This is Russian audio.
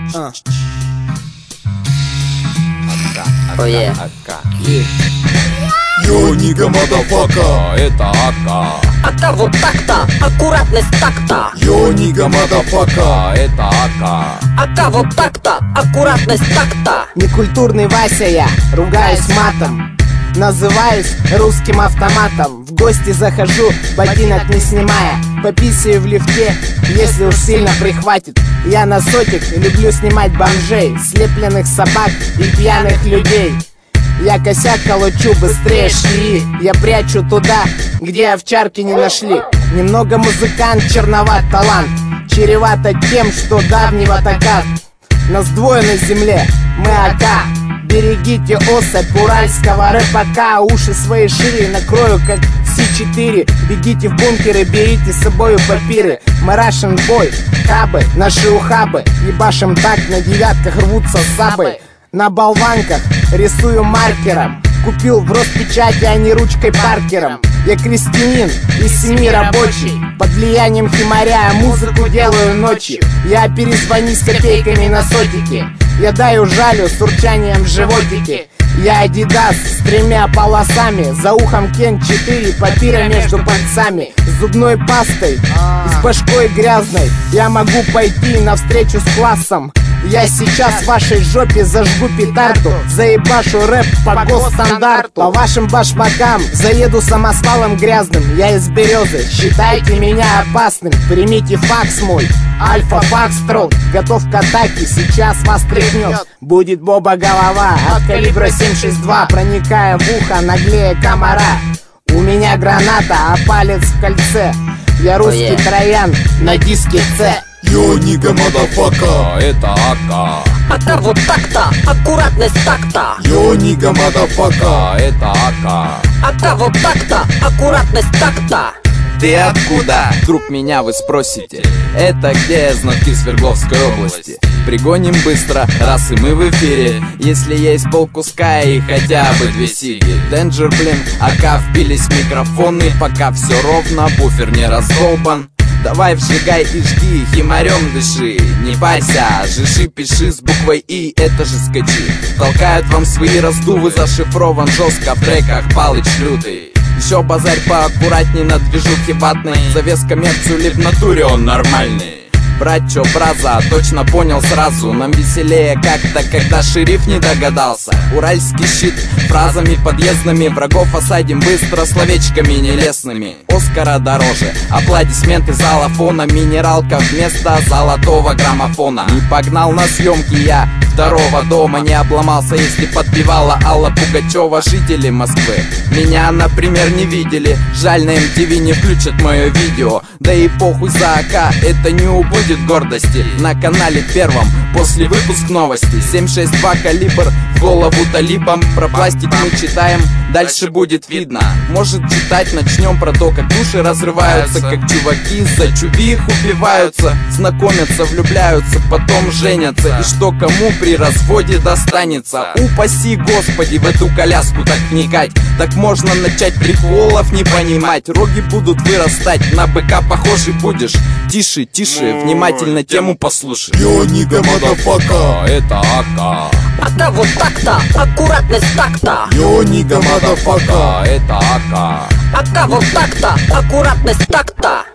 Йо, нига, мадафака, это АК. АК вот так-то, аккуратность так-то. Йо, нига, мадафака, это АК. АК вот так-то, аккуратность так-то. Некультурный Вася я, ругаюсь матом, называюсь русским автоматом. В гости захожу, ботинок не снимая, пописаю в лифте, если уж сильно прихватит. Я на сотик люблю снимать бомжей, слепленных собак и пьяных людей. Я косяк колочу быстрее шли, я прячу туда, где овчарки не нашли. Немного музыкант, черноват талант, чревато тем, что давнего така. Нас двое на земле, мы АК. Берегите особь уральского рэпака. Уши свои шире накрою, как С4. Бегите в бункеры, берите с собою папиры. Мы Russian бой, хабы, наши ухабы. Ебашим так, на девятках рвутся сабы. На болванках рисую маркером. Купил в Роспечати, а не ручкой Паркером. Я крестьянин из семьи рабочий. Под влиянием химаря музыку делаю ночью. Я перезвони с копейками на сотики. Я даю жалю с урчанием в животике. Я Адидас с 3 полосами. За ухом Кен 4, папира между пальцами. С зубной пастой и с башкой грязной. Я могу пойти навстречу с классом. Я сейчас в вашей жопе зажгу петарду. Заебашу рэп по госстандарту. По вашим башмакам заеду самосвалом грязным. Я из Березы, считайте меня опасным. Примите факс мой, Альфа Факстрол. Готов к атаке, сейчас вас тряхнет. Будет Боба голова от калибра 7,62. Проникая в ухо наглее комара. У меня граната, а палец в кольце. Я русский троян на диске С. Йо, нига, мадафака, это АК. АК вот так-то, аккуратность так-то. Йо, нига, мадафака, это АК. АК вот так-то, аккуратность так-то. Ты откуда? Вдруг меня вы спросите. Это где знатки Свердловской области. Пригоним быстро, раз и мы в эфире. Если есть полкуска и хотя бы 2 сиги. Денджер, блин, АК впились в микрофоны. Пока все ровно, буфер не раздолбан. Давай вжигай и жги, химарем дыши. Не парься, жиши, пиши с буквой И, это же скачи. Толкают вам свои раздувы, зашифрован жестко в треках Палыч лютый. Еще базарь поаккуратней на движухе ватной. Завес коммерцию ли в натуре он нормальный. Брать чё, браза, точно понял сразу. Нам веселее как-то, когда шериф не догадался. Уральский щит, фразами подъездными. Врагов осадим быстро, словечками нелестными. Оскара дороже, аплодисменты зала фона. Минералка вместо золотого граммофона. Не погнал на съемки я второго дома. Не обломался, если подпевала Алла Пугачева. Жители Москвы меня, например, не видели. Жаль, на MTV не включат мое видео. Да и похуй за АК, это не убудет гордости. На канале первом, после выпуск новостей. 7,62 калибр, в голову талибам. Про пластик мы читаем, дальше будет видно. Может, читать начнем про то, как души разрываются. Как чуваки за чувих убиваются. Знакомятся, влюбляются, потом женятся. И что кому при разводе достанется. Упаси Господи, в эту коляску так вникать. Так можно начать приколов не понимать. Роги будут вырастать, на быка похожий будешь. Тише, тише, внимательно тему послушай. Йо, нига, мадафака, это АК. АК вот так-то, аккуратность так-то. Йо, нига, мадафака, это АК. АК вот так-то, аккуратность так-то.